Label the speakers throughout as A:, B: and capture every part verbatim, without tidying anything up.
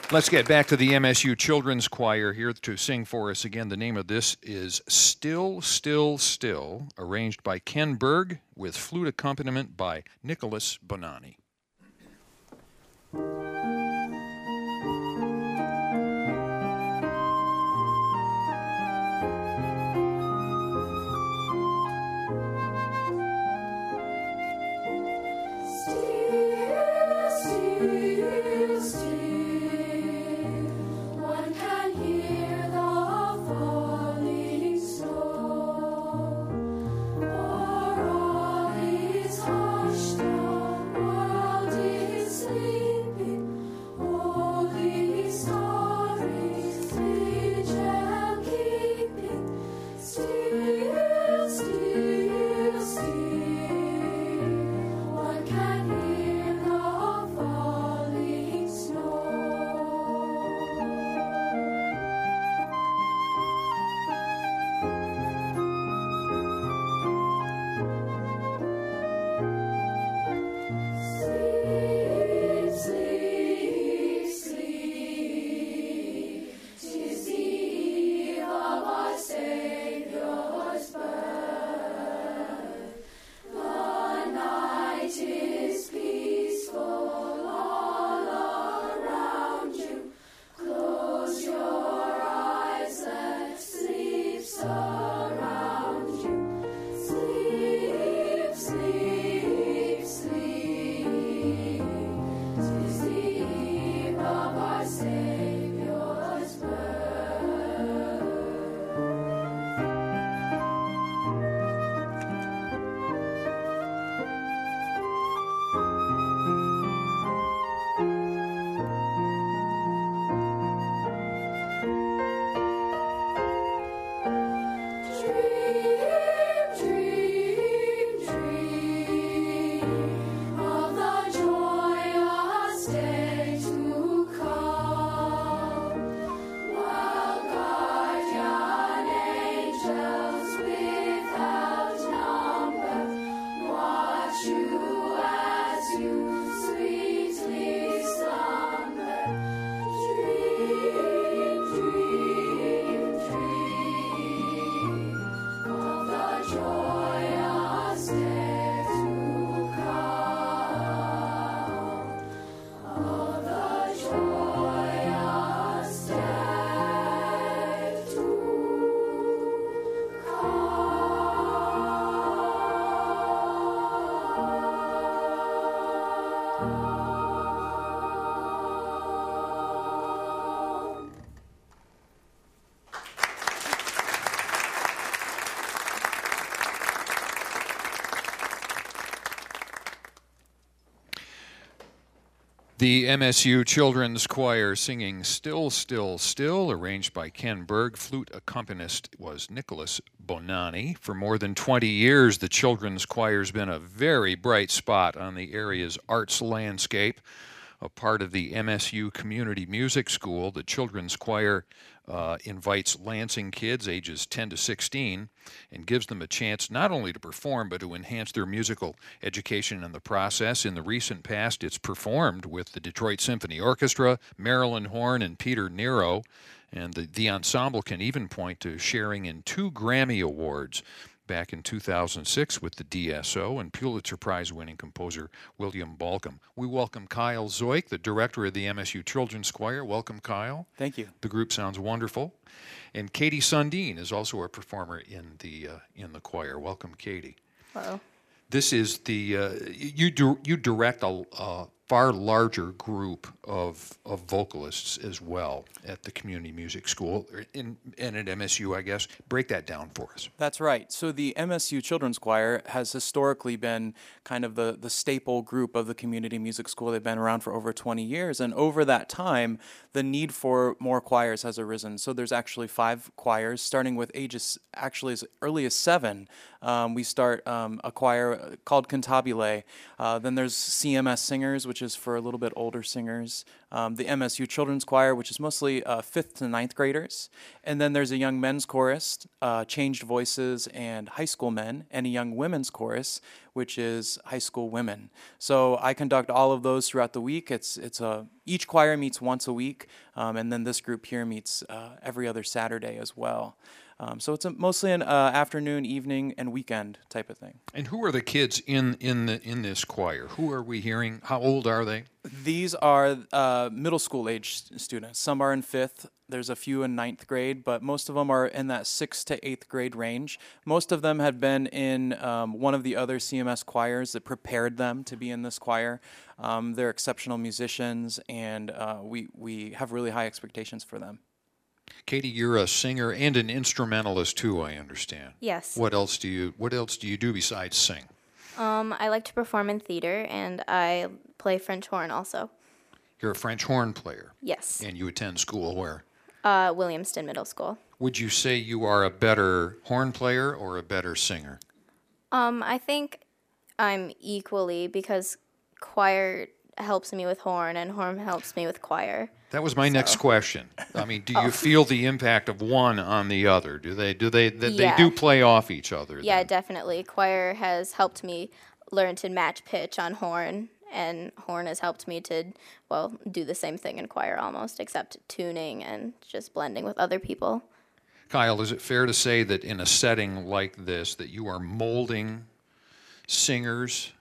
A: Let's get back to the M S U Children's Choir here to sing for us again. The name of this is Still, Still, Still, arranged by Ken Berg with flute accompaniment by Nicholas Bonanni. The M S U Children's Choir singing Still, Still, Still, arranged by Ken Berg. Flute accompanist was Nicholas Bonanni. For more than twenty years, the Children's Choir's been a very bright spot on the area's arts landscape. A part of the M S U Community Music School, the Children's Choir uh, invites Lansing kids ages ten to sixteen and gives them a chance not only to perform but to enhance their musical education in the process. In the recent past, it's performed with the Detroit Symphony Orchestra, Marilyn Horne, and Peter Nero. And the, the ensemble can even point to sharing in two Grammy Awards back in two thousand six with the D S O and Pulitzer Prize-winning composer William Balcom. We welcome Kyle Zoik, the director of the M S U Children's Choir. Welcome, Kyle.
B: Thank you.
A: The group sounds wonderful. And Katie Sundin is also a performer in the uh, in the choir. Welcome, Katie.
C: Hello.
A: This is the uh, you do you direct a, a far larger group of of vocalists as well at the Community Music School in, and at M S U, I guess. Break that down for us.
B: That's right. So the M S U Children's Choir has historically been kind of the, the staple group of the Community Music School. They've been around for over twenty years, and over that time, the need for more choirs has arisen. So there's actually five choirs, starting with ages actually as early as seven. Um, we start um, a choir called Cantabile. Uh, then there's C M S Singers, which is for a little bit older singers. Um, the M S U Children's Choir, which is mostly uh, fifth to ninth graders. And then there's a young men's chorus, uh, changed voices and high school men, and a young women's chorus, which is high school women. So I conduct all of those throughout the week. It's it's a each choir meets once a week, um, and then this group here meets uh, every other Saturday as well. Um, so it's a, mostly an uh, afternoon, evening, and weekend type of thing.
A: And who are the kids in in the in this choir? Who are we hearing? How old are they?
B: These are uh, middle school age students. Some are in fifth. There's a few in ninth grade, but most of them are in that sixth to eighth grade range. Most of them had been in um, one of the other C M S choirs that prepared them to be in this choir. Um, they're exceptional musicians, and uh, we we have really high expectations for them.
A: Katie, you're a singer and an instrumentalist too, I understand.
C: Yes.
A: What else do you What else do you do besides sing?
C: Um, I like to perform in theater, and I play French horn also.
A: You're a French horn player.
C: Yes.
A: And you attend school where?
C: Uh, Williamston Middle School.
A: Would you say you are a better horn player or a better singer?
C: Um, I think I'm equally, because choir helps me with horn, and horn helps me with choir.
A: That was my next question. I mean, do you feel the impact of one on the other? Do they do they that
C: Yeah.
A: they do play off each other?
C: Yeah,
A: then?
C: definitely. Choir has helped me learn to match pitch on horn, and horn has helped me to, well, do the same thing in choir almost, except tuning and just blending with other people.
A: Kyle, is it fair to say that in a setting like this that you are molding singers?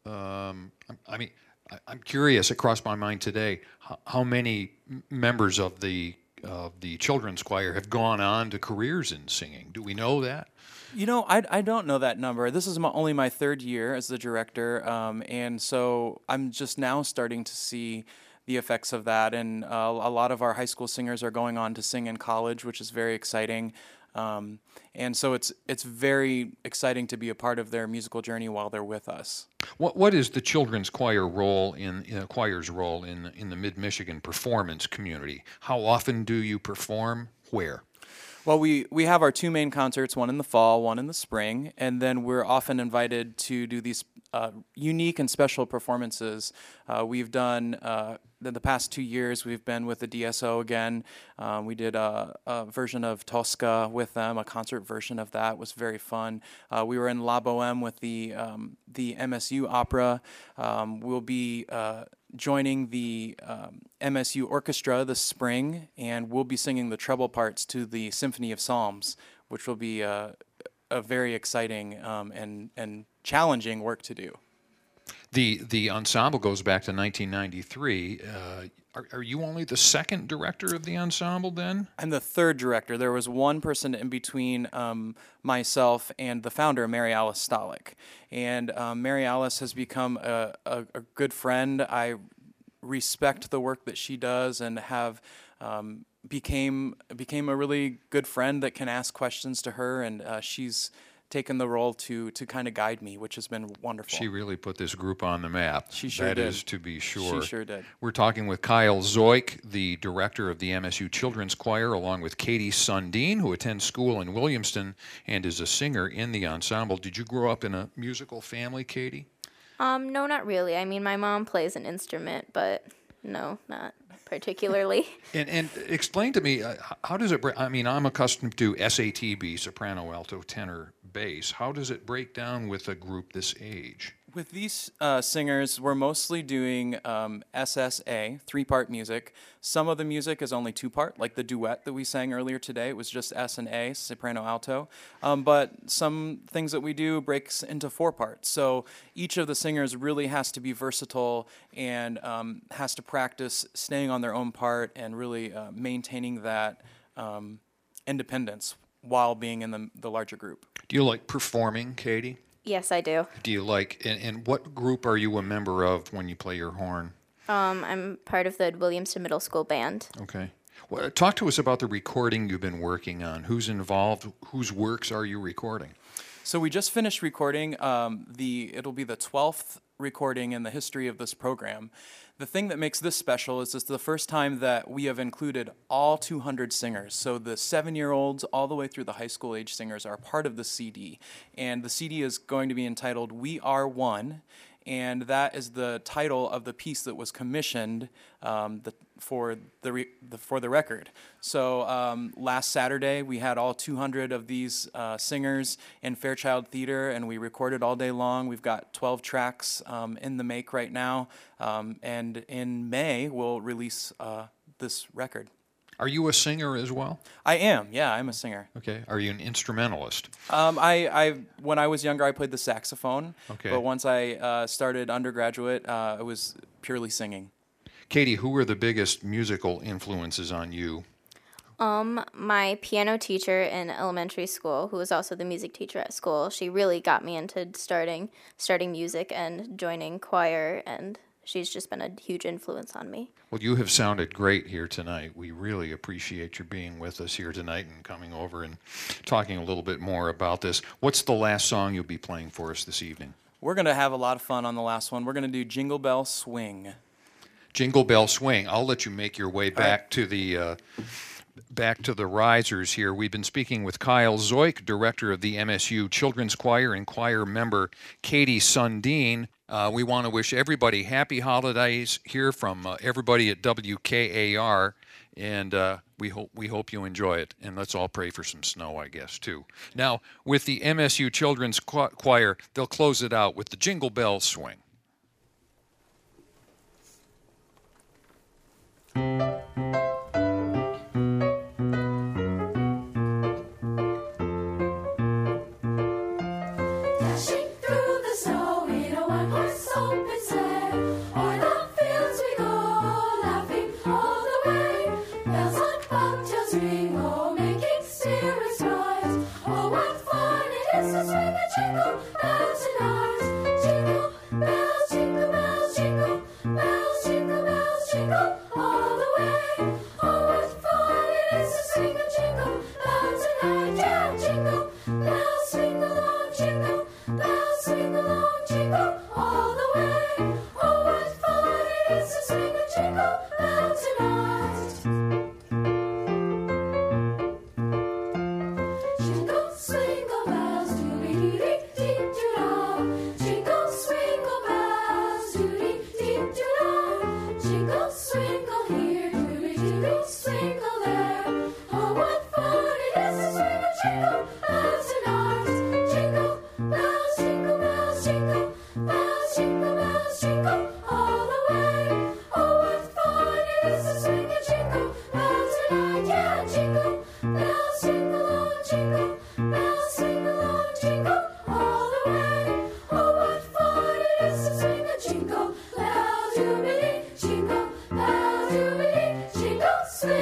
A: Um, I I mean, I- I'm curious. It crossed my mind today how, how many m- members of the of the children's choir have gone on to careers in singing. Do we know that?
B: You know, I, I don't know that number. This is my, only my third year as the director, um, and so I'm just now starting to see the effects of that. And uh, a lot of our high school singers are going on to sing in college, which is very exciting. Um, and so it's it's very exciting to be a part of their musical journey while they're with us.
A: What what is the children's choir role in, in a choir's role in in the Mid Michigan performance community? How often do you perform? Where?
B: Well, we, we have our two main concerts, one in the fall, one in the spring, and then we're often invited to do these uh, unique and special performances. Uh, we've done, uh, in the past two years, we've been with the D S O again. Um, we did a, a version of Tosca with them, a concert version of that. It was very fun. Uh, we were in La Boheme with the, um, the M S U Opera. Um, we'll be uh, joining the um, M S U Orchestra this spring, and we'll be singing the treble parts to the Symphony of Psalms, which will be uh, a very exciting um, and and challenging work to do.
A: The the ensemble goes back to nineteen ninety-three. Uh, are, are you only the second director of the ensemble then?
B: I'm the third director. There was one person in between um, myself and the founder, Mary Alice Stolick. And um, Mary Alice has become a, a, a good friend. I respect the work that she does and have um, became became a really good friend that can ask questions to her. And uh, she's taken the role to to kind of guide me, which has been wonderful.
A: She really put this group on the map.
B: She sure
A: That
B: did.
A: is to be sure.
B: She sure did.
A: We're talking with Kyle Zoik, the director of the M S U Children's Choir, along with Katie Sundin, who attends school in Williamston and is a singer in the ensemble. Did you grow up in a musical family, Katie?
C: Um, no, not really. I mean, my mom plays an instrument, but no, not particularly.
A: And and explain to me, uh, h- how does it break? I mean, I'm accustomed to S A T B, soprano, alto, tenor, bass. How does it break down with a group this age?
B: With these uh, singers, we're mostly doing um, S S A, three-part music. Some of the music is only two-part, like the duet that we sang earlier today. It was just S and A, soprano, alto. Um, but some things that we do breaks into four parts. So each of the singers really has to be versatile and um, has to practice staying on their own part and really uh, maintaining that um, independence while being in the, the larger group.
A: Do you like performing, Katie?
C: Yes, I do.
A: Do you like, and, and what group are you a member of when you play your horn?
C: Um, I'm part of the Williamston Middle School band.
A: Okay. Well, talk to us about the recording you've been working on. Who's involved? Whose works are you recording?
B: So we just finished recording um, the. It'll be the twelfth recording in the history of this program. The thing that makes this special is it's the first time that we have included all two hundred singers. So the seven-year-olds all the way through the high school age singers are part of the C D. And the C D is going to be entitled We Are One. and that is the title of the piece that was commissioned um, the, for the, re, the for the record. So um, last Saturday we had all two hundred of these uh, singers in Fairchild Theater, and we recorded all day long. We've got twelve tracks um, in the make right now, um, and in May we'll release uh, this record.
A: Are you a singer as well?
B: I am, yeah, I'm a singer.
A: Okay. Are you an instrumentalist?
B: Um, I, I, when I was younger, I played the saxophone.
A: Okay.
B: But once I uh, started undergraduate, uh, it was purely singing.
A: Katie, who were the biggest musical influences on you?
C: Um, my piano teacher in elementary school, who was also the music teacher at school, she really got me into starting starting music and joining choir, and she's just been a huge influence on me.
A: Well, you have sounded great here tonight. We really appreciate your being with us here tonight and coming over and talking a little bit more about this. What's the last song you'll be playing for us this evening?
B: We're going to have a lot of fun on the last one. We're going to do Jingle Bell Swing.
A: Jingle Bell Swing. I'll let you make your way back
B: right.
A: to the uh, back to the risers here. We've been speaking with Kyle Zoik, director of the M S U Children's Choir, and choir member Katie Sundin. Uh, we want to wish everybody happy holidays here from uh, everybody at W K A R, and uh, we hope we hope you enjoy it. And let's all pray for some snow, I guess, too. Now, with the M S U Children's Choir, they'll close it out with the Jingle Bell Swing.
D: Jingle,